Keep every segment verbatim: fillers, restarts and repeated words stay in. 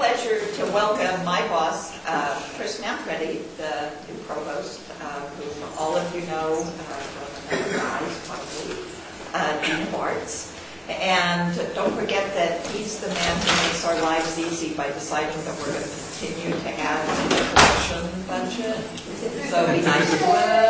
pleasure to welcome my boss, uh, Chris Manfredi, the new provost, uh, who all of you know uh, from another guys, probably, uh, Dean of Arts. And don't forget that he's the man who makes our lives easy by deciding that we're going to continue to add to the production budget. So be nice to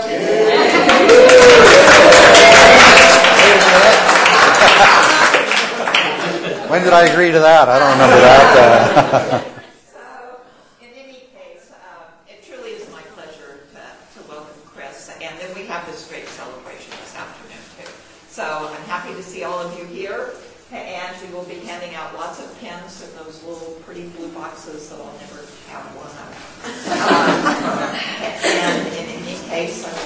him. When did I agree to that? I don't remember that. So, in any case, um, it truly is my pleasure to, to welcome Chris. And then we have this great celebration this afternoon, too. So I'm happy to see all of you here. And we will be handing out lots of pins in those little pretty blue boxes that I'll never have one of. Um, and in any case, I'm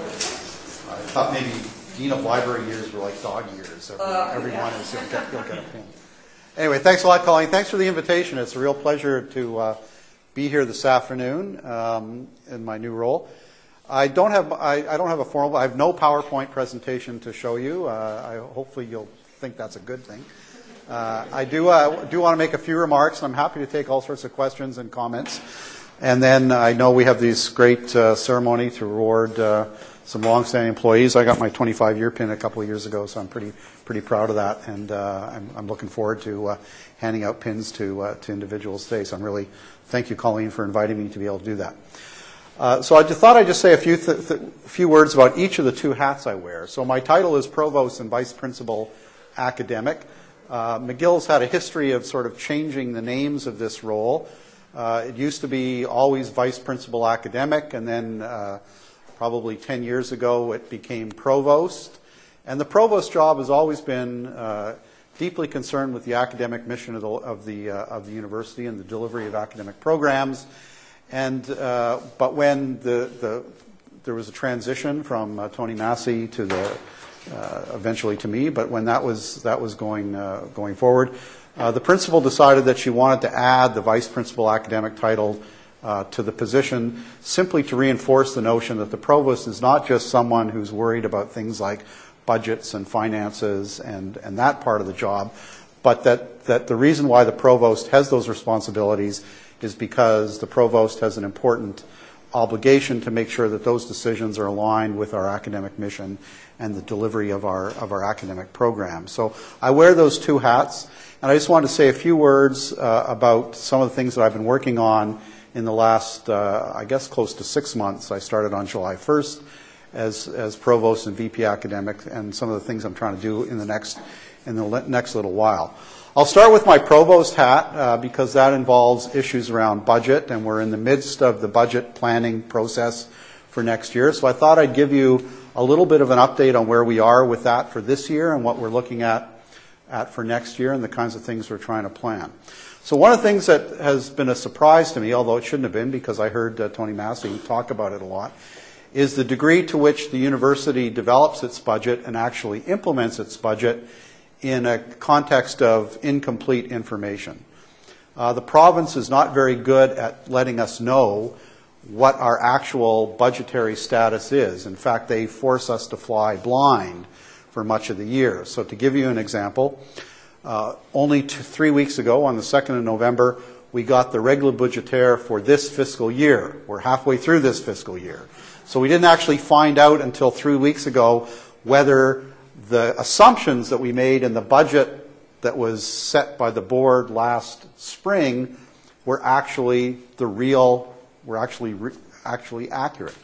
I thought maybe Dean of Library years were like dog years. Every, uh, everyone yeah. is, you'll get, you'll get a pin. Anyway, thanks a lot, Colleen. Thanks for the invitation. It's a real pleasure to uh, be here this afternoon um, in my new role. I don't have I, I don't have a formal. I have no PowerPoint presentation to show you. Uh, I, hopefully, you'll think that's a good thing. Uh, I do uh, do want to make a few remarks, and I'm happy to take all sorts of questions and comments. And then I know we have this great uh, ceremony to reward uh, some long-standing employees. I got my twenty-five year pin a couple of years ago, so I'm pretty pretty proud of that, and uh, I'm, I'm looking forward to uh, handing out pins to uh, to individuals today. So I'm really thank you, Colleen, for inviting me to be able to do that. Uh, so I just thought I'd just say a few th- th- few words about each of the two hats I wear. So my title is Provost and Vice Principal Academic. Uh, McGill's had a history of sort of changing the names of this role. Uh, it used to be always Vice Principal Academic, and then uh, probably ten years ago it became Provost. And the Provost job has always been uh, deeply concerned with the academic mission of the, of the, uh, of the university and the delivery of academic programs. And uh, but when the, the there was a transition from uh, Tony Massey to the uh, eventually to me, but when that was that was going uh, going forward, uh, the principal decided that she wanted to add the vice principal academic title uh, to the position, simply to reinforce the notion that the provost is not just someone who's worried about things like budgets and finances and and that part of the job, but that that the reason why the provost has those responsibilities is because the provost has an important obligation to make sure that those decisions are aligned with our academic mission and the delivery of our of our academic program. So I wear those two hats, and I just wanted to say a few words uh, about some of the things that I've been working on in the last, uh, I guess, close to six months. I started on July first as as provost and V P academic, and some of the things I'm trying to do in the next in the le- next little while. I'll start with my provost hat uh, because that involves issues around budget, and we're in the midst of the budget planning process for next year. So I thought I'd give you a little bit of an update on where we are with that for this year and what we're looking at, at for next year and the kinds of things we're trying to plan. So one of the things that has been a surprise to me, although it shouldn't have been because I heard uh, Tony Massey talk about it a lot, is the degree to which the university develops its budget and actually implements its budget in a context of incomplete information. Uh, the province is not very good at letting us know what our actual budgetary status is. In fact, they force us to fly blind for much of the year. So to give you an example, uh, only two, three weeks ago, on the second of November, we got the règle budgétaire for this fiscal year. We're halfway through this fiscal year. So we didn't actually find out until three weeks ago whether the assumptions that we made in the budget that was set by the board last spring were actually the real, were actually re, actually accurate.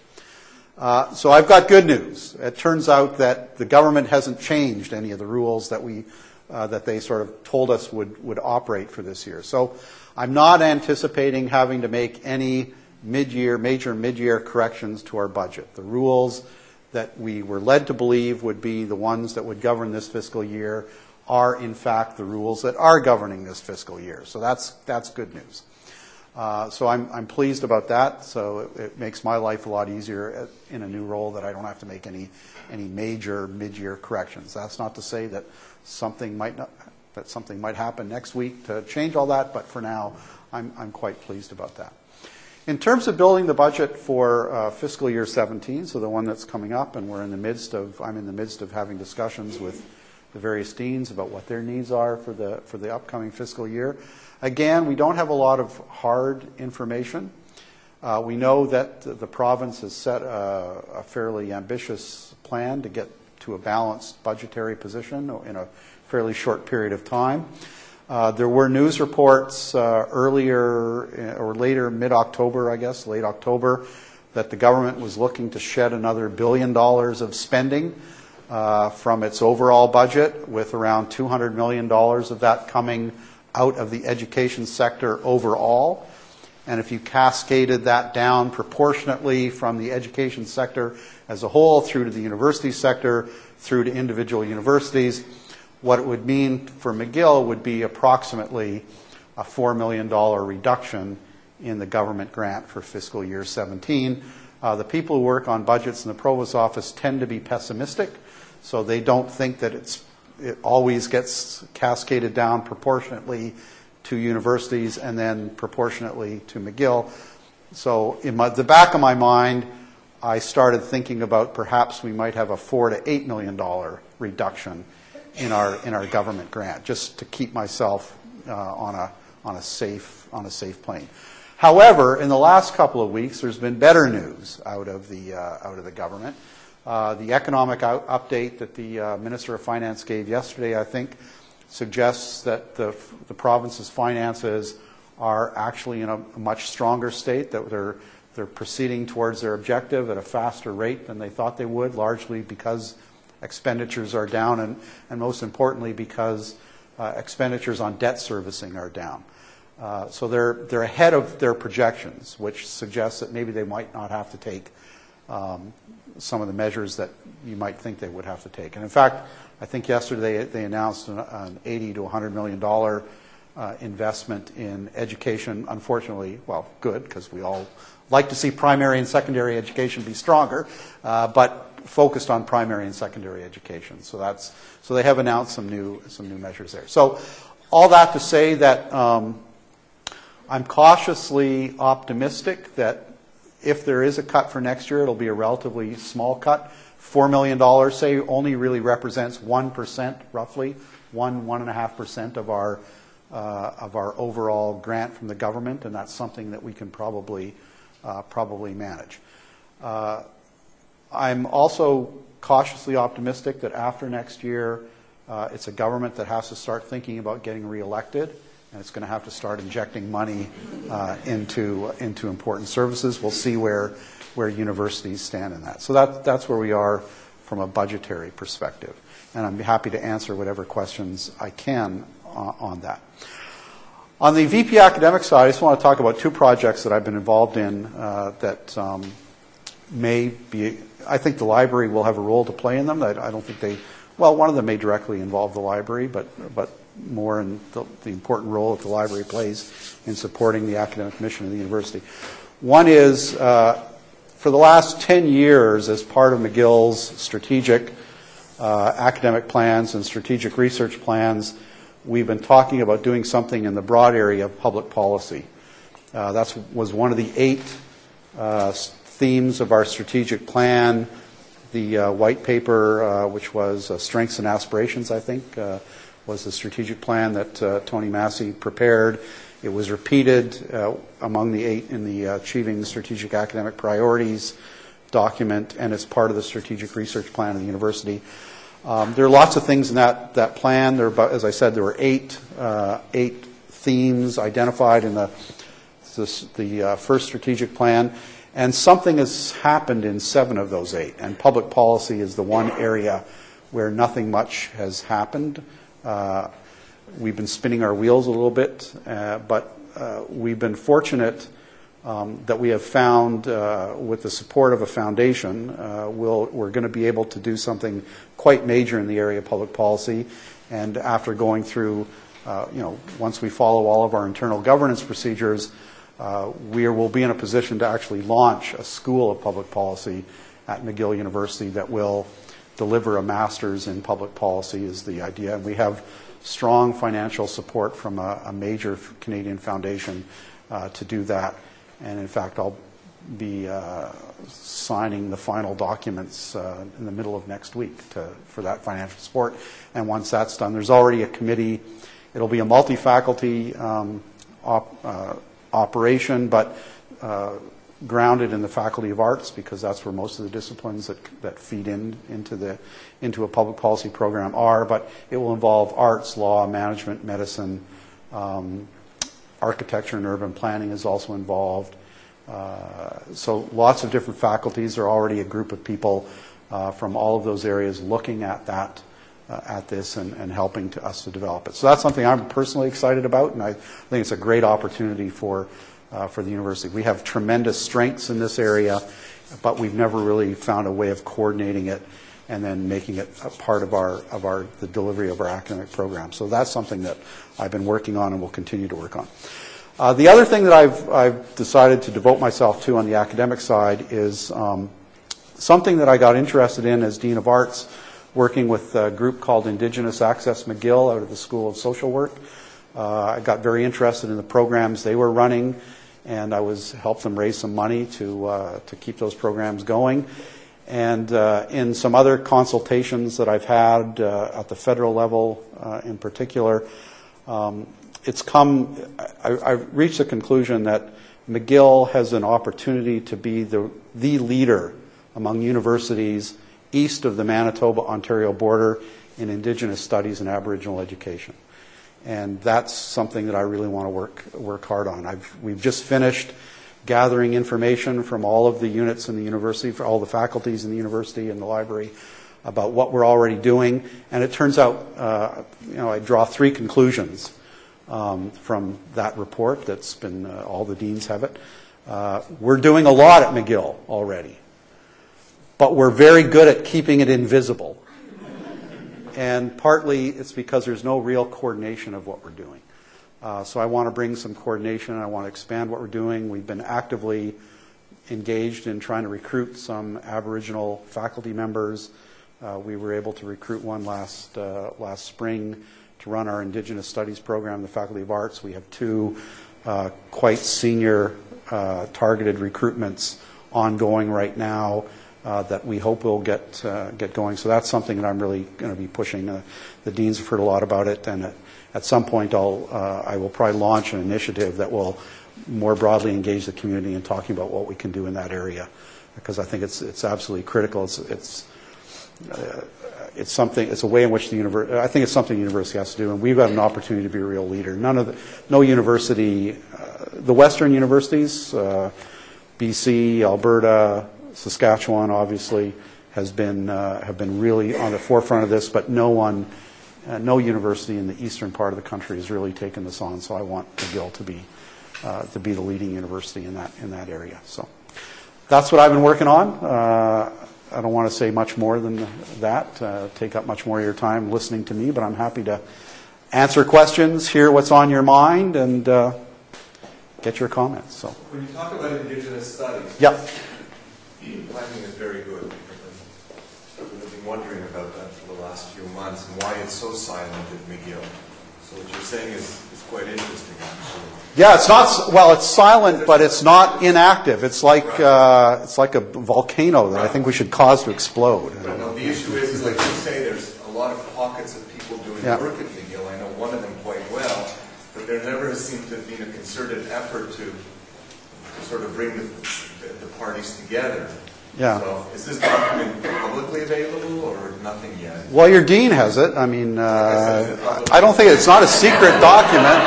Uh, so I've got good news. It turns out that the government hasn't changed any of the rules that we uh, that they sort of told us would would operate for this year. So I'm not anticipating having to make any mid-year, major mid-year corrections to our budget. The rules that we were led to believe would be the ones that would govern this fiscal year are, in fact, the rules that are governing this fiscal year. So that's that's good news. Uh, so I'm I'm pleased about that. So it, it makes my life a lot easier in a new role that I don't have to make any any major mid-year corrections. That's not to say that something might not that something might happen next week to change all that, but for now, I'm I'm quite pleased about that. In terms of building the budget for uh, fiscal year seventeen, so the one that's coming up, and we're in the midst of, I'm in the midst of having discussions with the various deans about what their needs are for the for the upcoming fiscal year. Again, we don't have a lot of hard information. Uh, we know that the province has set a, a fairly ambitious plan to get to a balanced budgetary position in a fairly short period of time. Uh, there were news reports uh, earlier or later, mid-October, I guess, late October, that the government was looking to shed another billion dollars of spending uh, from its overall budget, with around two hundred million dollars of that coming out of the education sector overall. And if you cascaded that down proportionately from the education sector as a whole through to the university sector, through to individual universities, what it would mean for McGill would be approximately a four million dollars reduction in the government grant for fiscal year seventeen. Uh, the people who work on budgets in the Provost Office tend to be pessimistic, so they don't think that it's it always gets cascaded down proportionately to universities and then proportionately to McGill. So in my, the back of my mind, I started thinking about perhaps we might have a four to eight million dollar reduction in our in our government grant, just to keep myself uh, on a on a safe on a safe plane. However, in the last couple of weeks, there's been better news out of the uh, out of the government. Uh, the economic out update that the uh, Minister of Finance gave yesterday, I think, suggests that the, the province's finances are actually in a, a much stronger state, that they're, they're proceeding towards their objective at a faster rate than they thought they would, largely because expenditures are down, and, and most importantly because uh, expenditures on debt servicing are down. Uh, so they're, they're ahead of their projections, which suggests that maybe they might not have to take um, some of the measures that you might think they would have to take. And in fact, I think yesterday they announced an, an eighty to one hundred million dollars uh, investment in education. Unfortunately, well, good, because we all like to see primary and secondary education be stronger, uh, but focused on primary and secondary education. So that's so they have announced some new some new measures there. So all that to say that um, I'm cautiously optimistic that if there is a cut for next year, it'll be a relatively small cut. Four million dollars, say, only really represents one percent, roughly one one and a half percent of our uh, of our overall grant from the government, and that's something that we can probably uh, probably manage. Uh, I'm also cautiously optimistic that after next year, uh, it's a government that has to start thinking about getting reelected, and it's going to have to start injecting money uh, into into important services. We'll see where where universities stand in that. So that that's where we are from a budgetary perspective, and I'm happy to answer whatever questions I can uh, on that. On the V P academic side, I just want to talk about two projects that I've been involved in uh, that um, may be. I think the library will have a role to play in them. I, I don't think they. Well, one of them may directly involve the library, but but. more in the, the important role that the library plays in supporting the academic mission of the university. One is, uh, for the last ten years, as part of McGill's strategic uh, academic plans and strategic research plans, we've been talking about doing something in the broad area of public policy. Uh, that was one of the eight uh, themes of our strategic plan. The uh, white paper, uh, which was uh, Strengths and Aspirations, I think, uh, was the strategic plan that uh, Tony Massey prepared. It was repeated uh, among the eight in the uh, Achieving Strategic Academic Priorities document, and it's part of the strategic research plan of the university. Um, there are lots of things in that, that plan. There are about, as I said, there were eight, uh, eight themes identified in the, this, the uh, first strategic plan, and something has happened in seven of those eight, and public policy is the one area where nothing much has happened. Uh, we've been spinning our wheels a little bit, uh, but uh, we've been fortunate um, that we have found, uh, with the support of a foundation, uh, we'll, we're going to be able to do something quite major in the area of public policy. And after going through, uh, you know, once we follow all of our internal governance procedures, uh, we will be in a position to actually launch a school of public policy at McGill University that will deliver a master's in public policy is the idea. And we have strong financial support from a, a major Canadian foundation uh, to do that. And in fact, I'll be uh, signing the final documents uh, in the middle of next week to, for that financial support. And once that's done, there's already a committee. It'll be a multi-faculty um, op, uh, operation, but uh, grounded in the Faculty of Arts, because that's where most of the disciplines that, that feed in into the into a public policy program are. But it will involve arts, law, management, medicine, um, architecture and urban planning is also involved. Uh, so lots of different faculties. There are already a group of people uh, from all of those areas looking at that, uh, at this, and, and helping to us to develop it. So that's something I'm personally excited about, and I think it's a great opportunity for uh, for the university. We have tremendous strengths in this area, but we've never really found a way of coordinating it and then making it a part of our of our the delivery of our academic program. So that's something that I've been working on and will continue to work on. Uh, the other thing that I've I've decided to devote myself to on the academic side is um, something that I got interested in as Dean of Arts, working with a group called Indigenous Access McGill out of the School of Social Work. Uh, I got very interested in the programs they were running, and I was helped them raise some money to uh, to keep those programs going. And uh, in some other consultations that I've had uh, at the federal level, uh, in particular, um, it's come. I, I've reached the conclusion that McGill has an opportunity to be the the leader among universities east of the Manitoba-Ontario border in Indigenous studies and Aboriginal education. And that's something that I really want to work work hard on. I've, we've just finished gathering information from all of the units in the university, for all the faculties in the university and the library, about what we're already doing. And it turns out, uh, you know, I draw three conclusions um, from that report that's been, uh, all the deans have it. Uh, we're doing a lot at McGill already, but we're very good at keeping it invisible. And partly it's because there's no real coordination of what we're doing. Uh, so I want to bring some coordination, and I want to expand what we're doing. We've been actively engaged in trying to recruit some Aboriginal faculty members. Uh, we were able to recruit one last uh, last spring to run our Indigenous Studies program, the Faculty of Arts. We have two uh, quite senior uh, targeted recruitments ongoing right now. Uh, that we hope will get uh, get going. So that's something that I'm really going to be pushing. Uh, the deans have heard a lot about it, and at, at some point I'll uh, I will probably launch an initiative that will more broadly engage the community in talking about what we can do in that area, because I think it's it's absolutely critical. It's it's uh, it's something. It's a way in which the university. I think it's something the university has to do, and we've got an opportunity to be a real leader. None of the no university, uh, the Western universities, uh, B C, Alberta, Saskatchewan, obviously, has been uh, have been really on the forefront of this, but no one, uh, no university in the eastern part of the country has really taken this on. So I want McGill to be uh, to be the leading university in that in that area. So that's what I've been working on. Uh, I don't want to say much more than that. Uh, take up much more of your time listening to me, but I'm happy to answer questions, hear what's on your mind, and uh, get your comments. So when you talk about Indigenous studies, yep. Timing is very good, because I've been wondering about that for the last few months and why it's so silent at McGill. So what you're saying is, is quite interesting, actually. Yeah, it's not, well, it's silent, but it's not inactive. It's like uh, it's like a volcano that I think we should cause to explode. But no, the issue is, is, like you say, there's a lot of pockets of people doing yeah. work at McGill. I know one of them quite well, but there never seemed to have been a concerted effort to, to sort of bring the the parties together. Yeah. So is this document publicly available or nothing yet? Well, your dean has it. I mean, uh, I don't think it's not a secret document.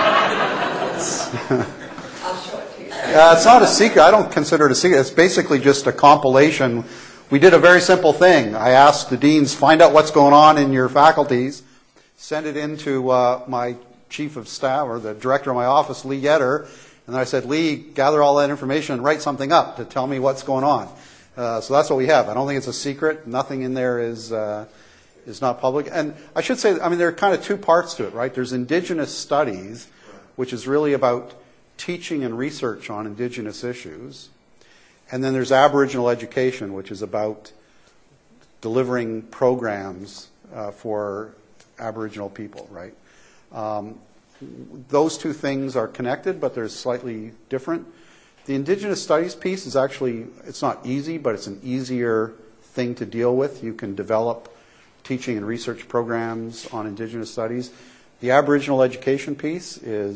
I'll show it to you. Uh, it's not a secret. I don't consider it a secret. It's basically just a compilation. We did a very simple thing. I asked the deans, find out what's going on in your faculties, send it into uh, my chief of staff, or the director of my office, Lee Yetter. And then I said, Lee, gather all that information and write something up to tell me what's going on. Uh, so that's what we have. I don't think it's a secret. Nothing in there is uh, is not public. And I should say, I mean, there are kind of two parts to it, right? There's Indigenous studies, which is really about teaching and research on Indigenous issues. And then there's Aboriginal education, which is about delivering programs uh, for Aboriginal people, right? Um, Those two things are connected, but they're slightly different. The Indigenous studies piece is actually, it's not easy, but it's an easier thing to deal with. You can develop teaching and research programs on Indigenous studies. The Aboriginal education piece is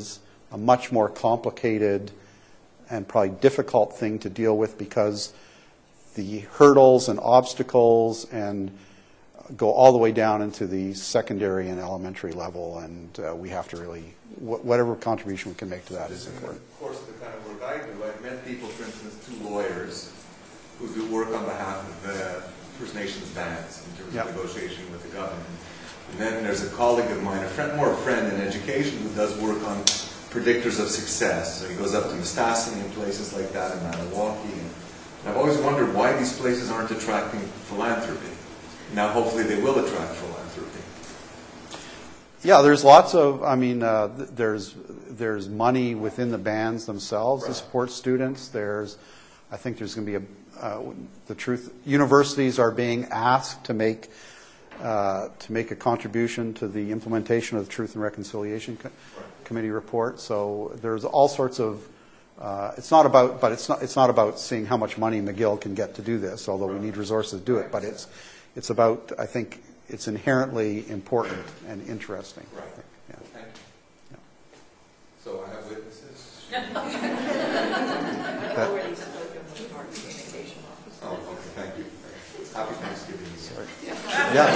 a much more complicated and probably difficult thing to deal with because the hurdles and obstacles and go all the way down into the secondary and elementary level, and uh, we have to really, wh whatever contribution we can make to that is important. Of course, the kind of work I do, I've met people, for instance, two lawyers who do work on behalf of the First Nations bands in terms Yep. of negotiation with the government. And then there's a colleague of mine, a friend, more a friend in education, who does work on predictors of success. So he goes up to Mistassini and places like that in Maniwaki. And I've always wondered why these places aren't attracting philanthropy. Now, hopefully, they will attract philanthropy. Yeah, there's lots of, I mean, uh, th there's there's money within the bands themselves Right. to support students. There's, I think there's going to be a, uh, the truth, universities are being asked to make, uh, to make a contribution to the implementation of the Truth and Reconciliation Co Right. Committee report. So there's all sorts of, uh, it's not about, but it's not, it's not about seeing how much money McGill can get to do this, although we need resources to do it, but it's, it's about, I think, it's inherently important and interesting. Right. I think. Yeah. Thank you. Yeah. So I have witnesses. I've already spoken with our communication officer. Oh, okay, thank you. Happy Thanksgiving. Sorry. Yeah,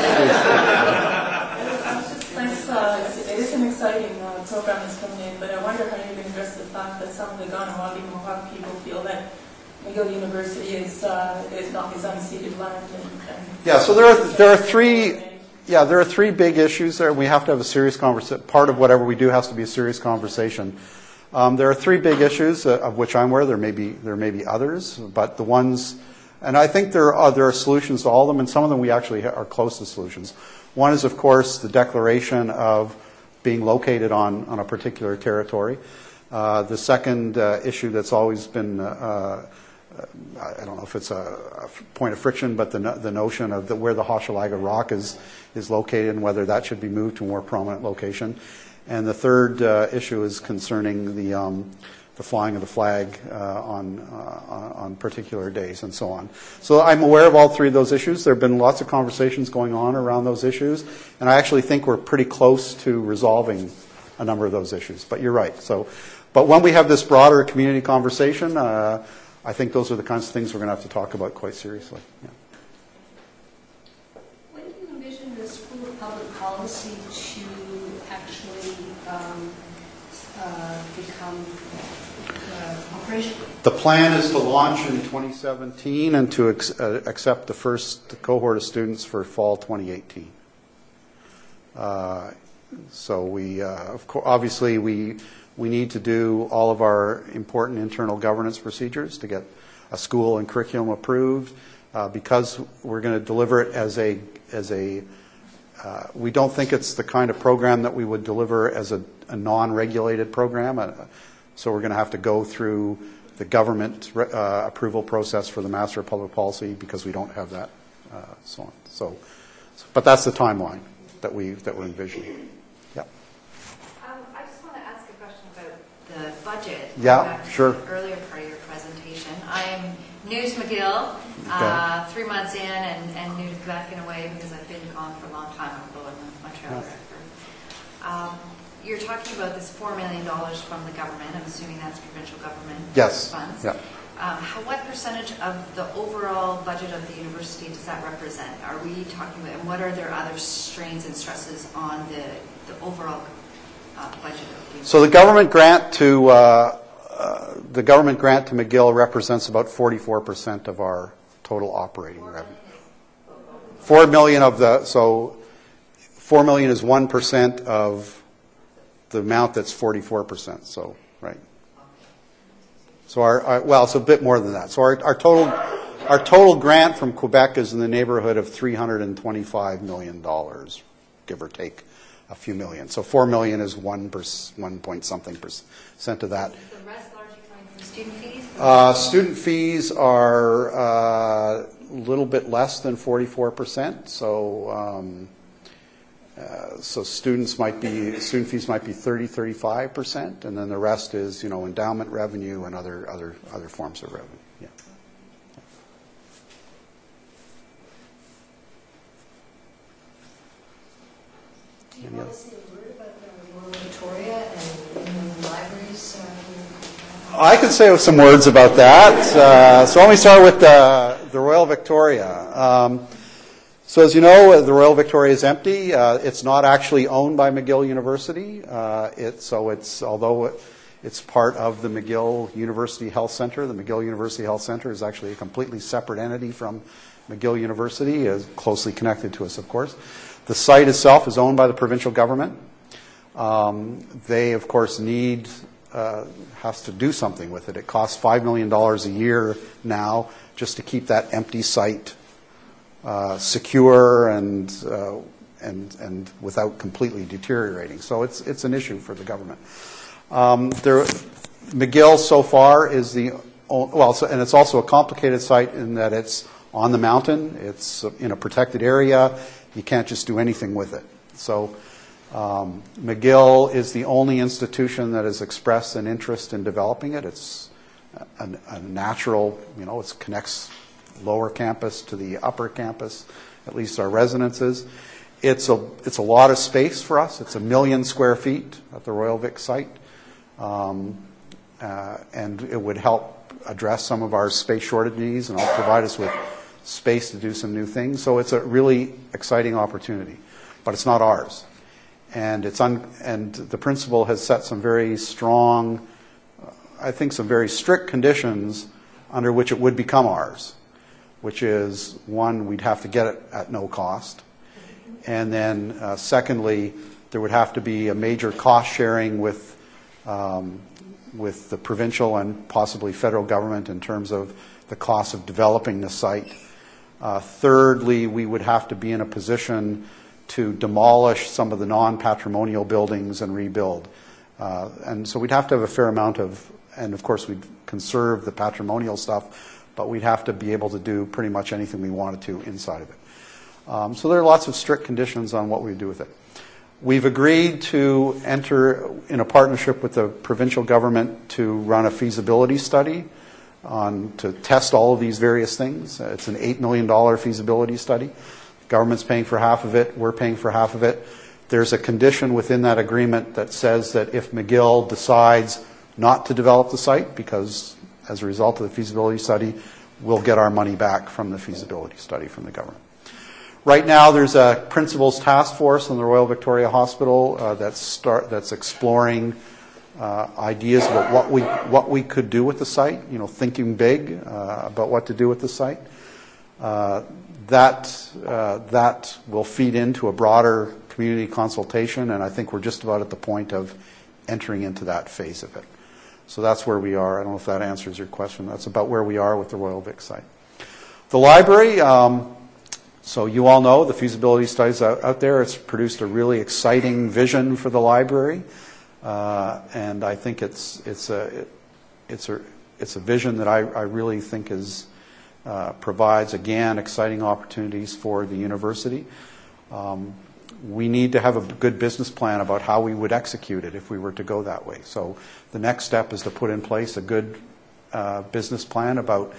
Thanks. Uh, it is an exciting uh, program that's coming in, but I wonder how you can address the fact that some of the Ganawagi Mohawk people feel that McGill University is uh, is not is unceded land. And, and yeah. So there are there are three. Yeah, there are three big issues there. We have to have a serious conversation. Part of whatever we do has to be a serious conversation. Um, there are three big issues uh, of which I'm aware. There may be there may be others, but the ones, and I think there are there are solutions to all of them, and some of them we actually are close to solutions. One is, of course, the declaration of being located on on a particular territory. Uh, the second uh, issue that's always been uh, I don't know if it's a, a point of friction, but the, no, the notion of the, where the Hochelaga Rock is, is located and whether that should be moved to a more prominent location. And the third uh, issue is concerning the, um, the flying of the flag uh, on, uh, on particular days and so on. So I'm aware of all three of those issues. There have been lots of conversations going on around those issues, and I actually think we're pretty close to resolving a number of those issues. But you're right. So, but when we have this broader community conversation, uh, I think those are the kinds of things we're going to have to talk about quite seriously. Yeah. When do you envision the School of Public Policy to actually um, uh, become uh, operational? The plan is to launch in twenty seventeen and to ex uh, accept the first cohort of students for fall twenty eighteen. Uh, so we, uh, of course, obviously we. We need to do all of our important internal governance procedures to get a school and curriculum approved. Uh, because we're going to deliver it as a, as a uh, we don't think it's the kind of program that we would deliver as a, a non-regulated program. Uh, so we're going to have to go through the government uh, approval process for the Master of Public Policy because we don't have that, uh, so on. So, but that's the timeline that we that we're envisioning. Yeah. The budget. Yeah, Back to sure. the earlier part of your presentation. I'm new to McGill, Okay. uh, three months in, and, and new to Quebec in a way because I've been gone for a long time. I'm in Montreal. Yeah. Um, you're talking about this four million dollars from the government. I'm assuming that's provincial government Yes. funds. Yeah. Um, how, what percentage of the overall budget of the university does that represent? Are we talking about, and what are there other strains and stresses on the, the overall uh, budget of the university? So the government grant to uh, uh, the government grant to McGill represents about forty-four percent of our total operating revenue. Four million of the so four million is one percent of the amount that's forty-four percent. So right. So our, our well, it's a bit more than that. So our, our total our total grant from Quebec is in the neighborhood of three hundred and twenty-five million dollars, give or take a few million. So four million is one per, one point something percent of that. Is the rest largely coming from student fees? Uh, student fees are uh, a little bit less than forty-four percent. So, um, uh, so students might be student fees might be thirty, thirty-five percent, and then the rest is you know endowment revenue and other other other forms of revenue. Yeah. Do you want to say a word about the Royal Victoria and the library I could say some words about that. Uh, so let me start with the, the Royal Victoria. Um, so as you know, the Royal Victoria is empty. Uh, it's not actually owned by McGill University. Uh, it, so it's, although it, it's part of the McGill University Health Center, the McGill University Health Center is actually a completely separate entity from McGill University, is closely connected to us, of course. The site itself is owned by the provincial government. Um, they, of course, need... Uh, has to do something with it. It costs five million dollars a year now just to keep that empty site uh, secure and, uh, and, and without completely deteriorating. So it's, it's an issue for the government. Um, there, McGill so far is the, well, so, and it's also a complicated site in that it's on the mountain, it's in a protected area, you can't just do anything with it. So Um, McGill is the only institution that has expressed an interest in developing it. It's a, a natural, you know, it connects lower campus to the upper campus, at least our residences. It's a, it's a lot of space for us. It's a million square feet at the Royal Vic site. Um, uh, and it would help address some of our space shortage needs and help provide us with space to do some new things. So it's a really exciting opportunity, but it's not ours. And it's un, and the principal has set some very strong, uh, I think some very strict conditions under which it would become ours, which is, one, we'd have to get it at no cost. And then uh, secondly, there would have to be a major cost sharing with, um, with the provincial and possibly federal government in terms of the cost of developing the site. Uh, thirdly, we would have to be in a position to demolish some of the non-patrimonial buildings and rebuild. Uh, and so we'd have to have a fair amount of, and of course we'd conserve the patrimonial stuff, but we'd have to be able to do pretty much anything we wanted to inside of it. Um, so there are lots of strict conditions on what we do with it. We've agreed to enter in a partnership with the provincial government to run a feasibility study on, to test all of these various things. It's an eight million dollars feasibility study. Government's paying for half of it, we're paying for half of it. There's a condition within that agreement that says that if McGill decides not to develop the site, because as a result of the feasibility study, we'll get our money back from the feasibility study from the government. Right now there's a principals task force in the Royal Victoria Hospital uh, that's, start, that's exploring uh, ideas about what we, what we could do with the site, you know, thinking big uh, about what to do with the site. Uh, That, uh, that will feed into a broader community consultation, and I think we're just about at the point of entering into that phase of it. So that's where we are. I don't know if that answers your question. That's about where we are with the Royal Vic site. The library, um, so you all know the feasibility studies out, out there. It's produced a really exciting vision for the library, uh, and I think it's, it's, a, it, it's, a, it's a vision that I, I really think is Uh, provides, again, exciting opportunities for the university. Um, we need to have a good business plan about how we would execute it if we were to go that way. So the next step is to put in place a good uh, business plan about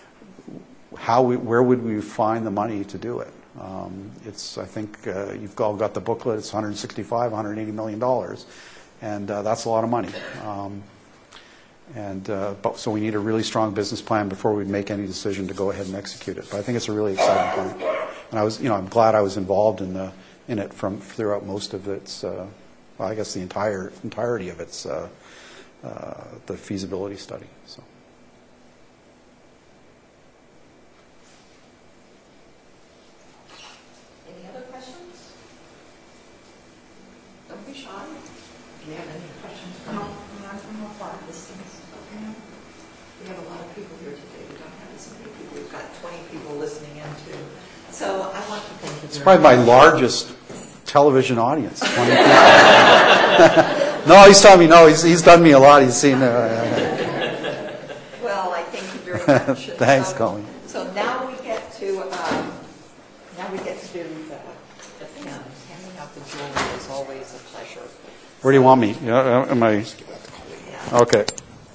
how we, where would we find the money to do it. Um, it's, I think uh, you've all got the booklet. It's one hundred sixty-five, one hundred eighty million dollars, and uh, that's a lot of money. Um, And uh, but, so we need a really strong business plan before we make any decision to go ahead and execute it. But I think it's a really exciting plan, and I was, you know, I'm glad I was involved in the in it from throughout most of its, uh, well, I guess the entire entirety of its uh, uh, the feasibility study. So. Any other questions? Don't be shy. Do you have any questions? No. We have a lot of people here today. We don't have as many people. We've got twenty people listening in too. So I want to thank you. It's probably my largest television audience. twenty people. No, he's telling me no. He's he's done me a lot. He's seen. Uh, well, I thank you very much. Thanks, so, Colleen. So now we get to um, now we get to do the, the pins. Handing out the jewelry is always a pleasure. Where do you want me? Yeah, am I? Yeah. Okay.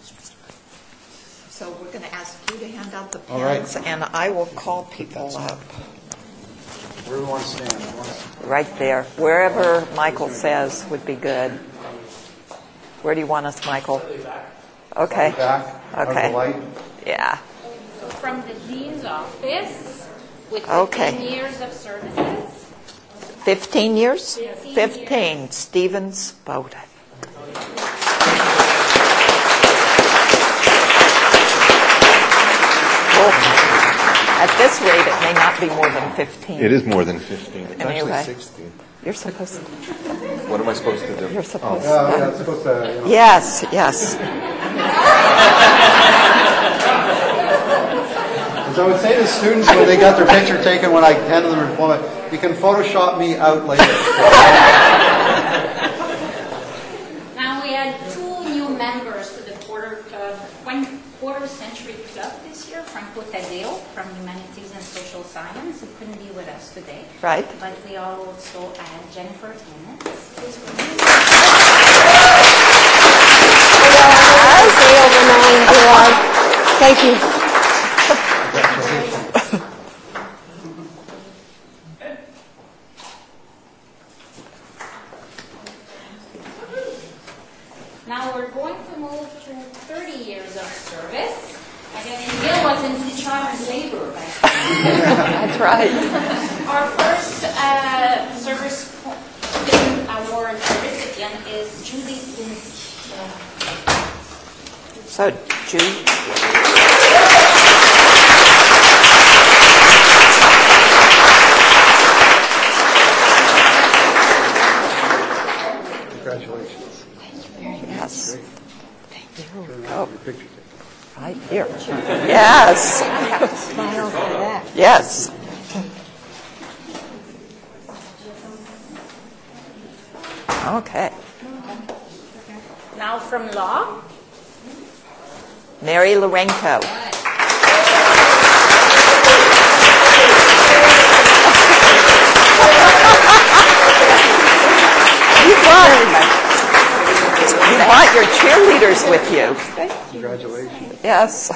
So we're going to ask you to hand out the All right. pens, and I will call people up. Where do we want to stand? Right there. Wherever Michael says would be good. Where do you want us, Michael? Okay. Back, out of Okay. the light. Yeah. From the dean's office with Okay. fifteen years of services. fifteen years? Fifteen fifteen. Stevens Bowden. Well, at this rate, it may not be more than fifteen. It is more than fifteen. It's Anyway. actually sixteen. You're supposed to. What am I supposed to do? You're supposed Yeah, to. yeah, it's supposed to, you know. Yes, yes. As I would say to students when they got their picture taken when I handed them their diploma, you can Photoshop me out later. Now we had two new members to the quarter, uh, one quarter century club this year, Franco Tadeo from Humanities and Social Science, who couldn't be with us today. Right. But we also had Jennifer Tennant. Thank you. Now we're going to move to thirty years of service. I guess Neil was in child labor back then. That's right. Our first uh, service pin award recipient is Judy Lindsay. So, Jude. Congratulations. Yes. Thank you. Your Oh, picture taken. right here. Yes. Smile for that. Yes. Okay. Now from law, Mary Lorenko. You want, you want your cheerleaders with you. Congratulations. Yes.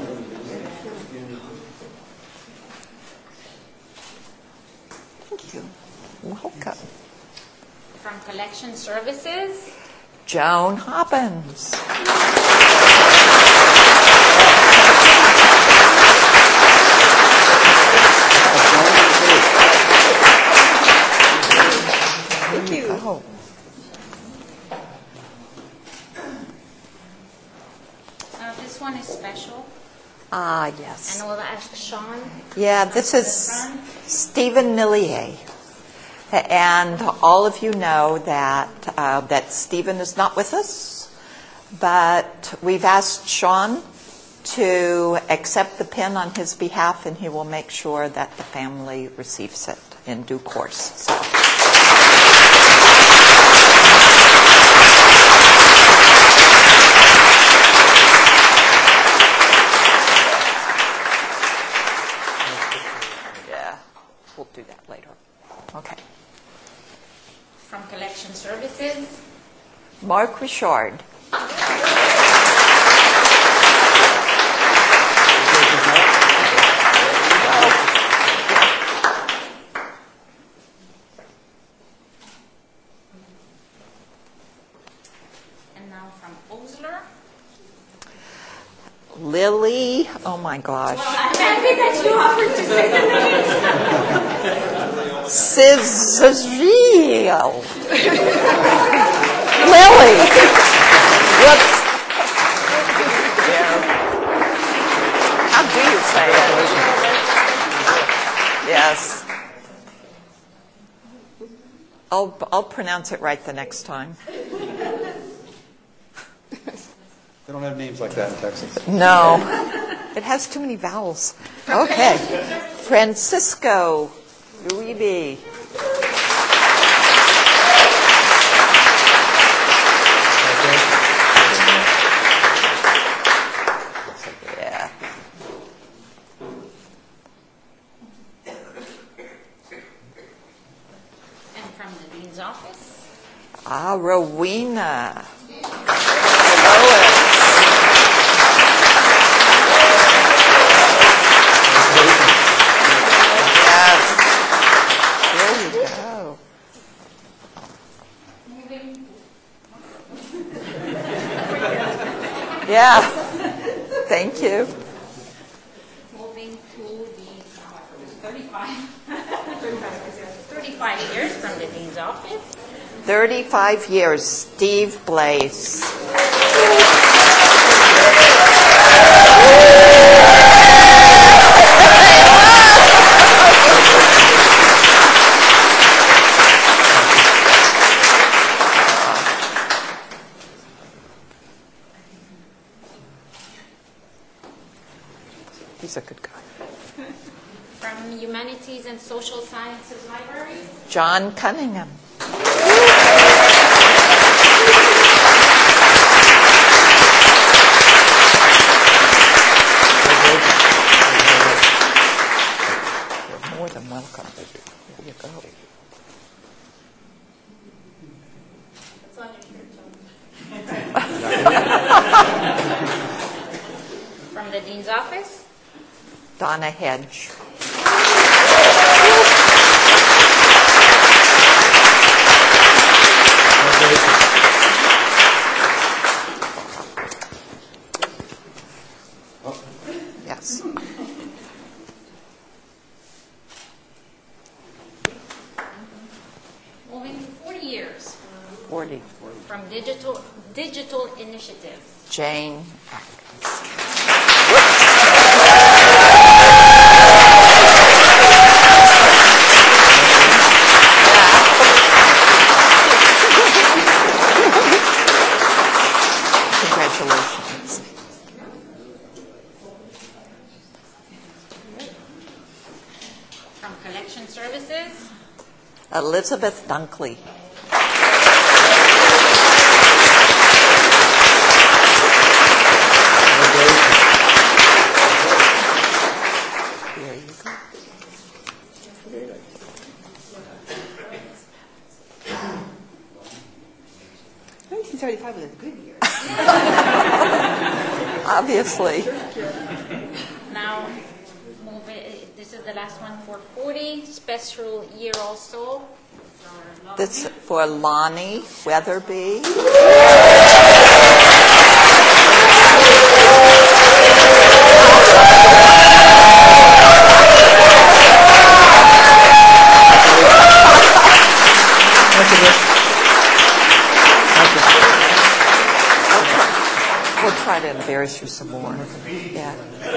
Thank you. Welcome. from collection services, Joan Hoppins. Thank you. Oh. uh, this one is special, Ah, yes. and we'll ask Sean. Yeah, this is Stephen Millier. And all of you know that uh, that Stephen is not with us, but we've asked Sean to accept the pin on his behalf, and he will make sure that the family receives it in due course. So. Yeah, we'll do that later. Okay. From collection services, Mark Richard. and now from Osler. Lily, oh my gosh. Well, I'm happy that you offered to say the name. Cizriel. Lily. Whoops. Yeah. How do you say it? Yes. I'll, I'll pronounce it right the next time. They don't have names like that in Texas. No. It has too many vowels. Okay. Francisco Uribe. Yeah. And from the dean's office, Ah, Rowena. Lois. Yes. There you go. Yeah. Thank you. Moving to the thirty-five, thirty-five years from the dean's office. thirty-five years, Steve Blaze. He's a good guy. From Humanities and Social Sciences Library. John Cunningham. You're more than welcome. Here you go. It's on your shirt, John. From the dean's office. Donna Hedge. Yes. Moving to forty years. forty. From Digital Digital Initiative. Jane. Congratulations. From Collection Services. Elizabeth Dunkley. Here you go. nineteen seventy-five was a good year. Obviously. Now, move it, this is the last one for forty, special year also. for Lonnie. This for Lonnie Weatherby. We'll try to embarrass you some more. Yeah.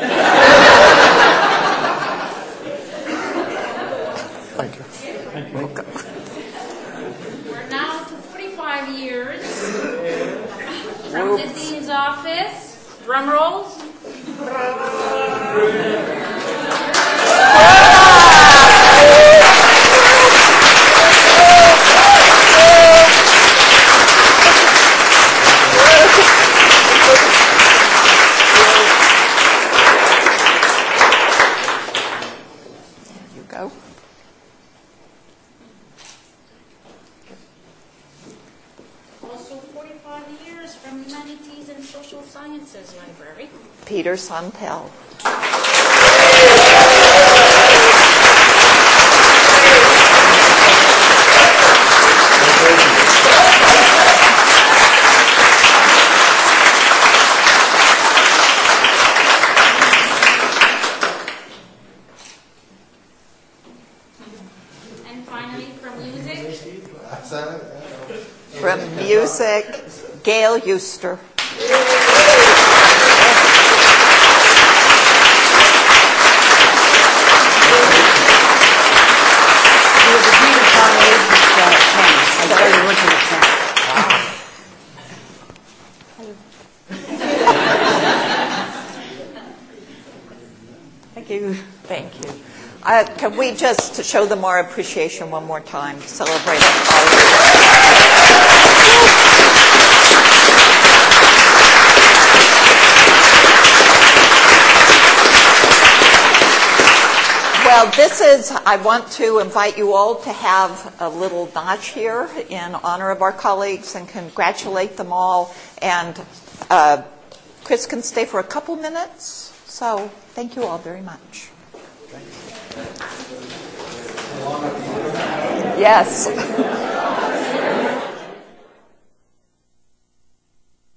Thank you. We're now to forty-five years from the dean's office. Drum rolls. You go. Also forty-five years from Humanities and Social Sciences Library. Peter Sontel. And finally, from music, From music, Gail Euster. He was a dean of college at uh, tennis. I started working at tennis. Thank you. Thank you. Uh, Can we just show them our appreciation one more time, celebrate our colleagues? Well, this is, I want to invite you all to have a little notch here in honor of our colleagues and congratulate them all. And uh, Chris can stay for a couple minutes. So thank you all very much. Yes.